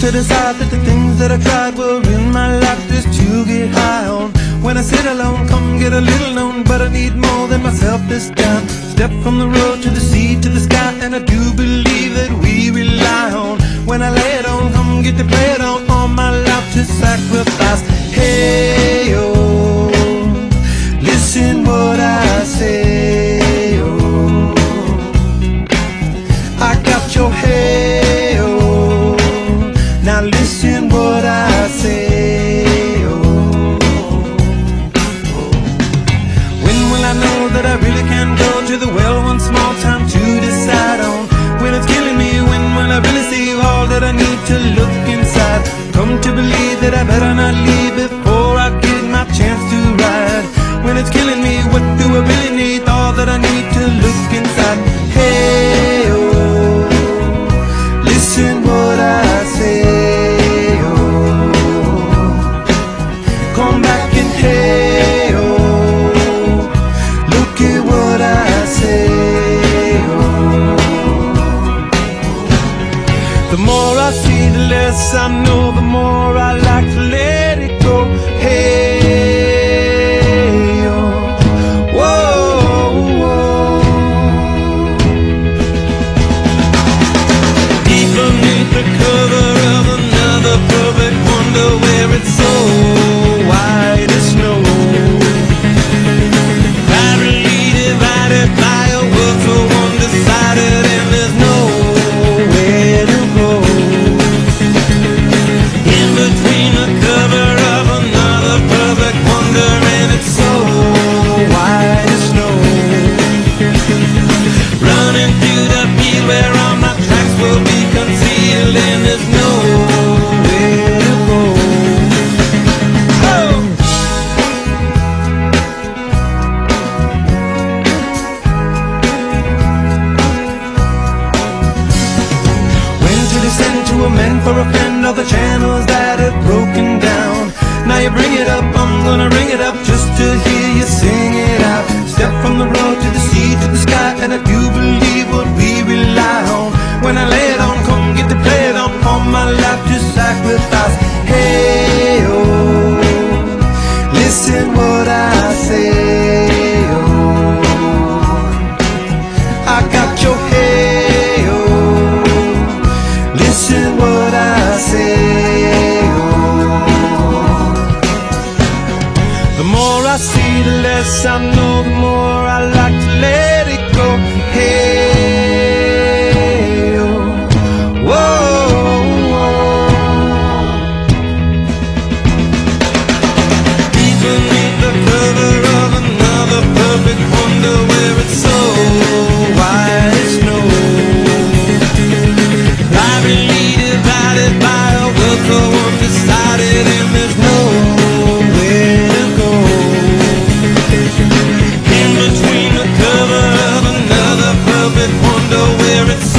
to decide that the things that I tried were in my life just to get high on. When I sit alone, come get a little known, but I need more than myself this time. Step from the road to the sea to the sky, and I do believe that we rely on. When I lay it on, come get to play it on, all my life to sacrifice. Hey, oh, listen what I say, oh, I got your hey, oh, now listen what I say, oh. When will I know that I really can go to the well one small time to decide on? When it's killing me, when will I really see all that I need to look inside? Come to believe that I better not leave before I get my chance to ride. When it's killing me, what do I really need? All that I need to look inside. Hey, oh, listen what I say, oh, come back and hey, oh, look at what I say, oh. The more I see, the less I know, the more I like to let it go. Hey, oh, whoa, whoa. Deep beneath the cover of another perfect wonder, where it's so white as snow, privately divided by a world so undecided, and there's nowhere to go. In between the cover of another perfect wonder, and it's so white as snow, running through the field where all my tracks will be concealed, and there's nowhere to go. Oh! When to descend to amend for a friend all the channels that have broken down. Now you bring it up, I'm gonna ring it up just to hear you sing it out. Step from the road to the sea to the sky, and I do believe what we rely on. When I lay it on, come get to play it on, all my life to sacrifice. Hey, oh, listen what I say, oh, I got your hey, oh, listen what I say, oh. The more I see, the less I know, the more I like to let it go. Hey, oh, whoa, whoa. Deep beneath the cover of another perfect wonder, where it's so white as snow, privately divided by a world so undecided, and there's nowhere to go. In between the cover of another perfect wonder, where it's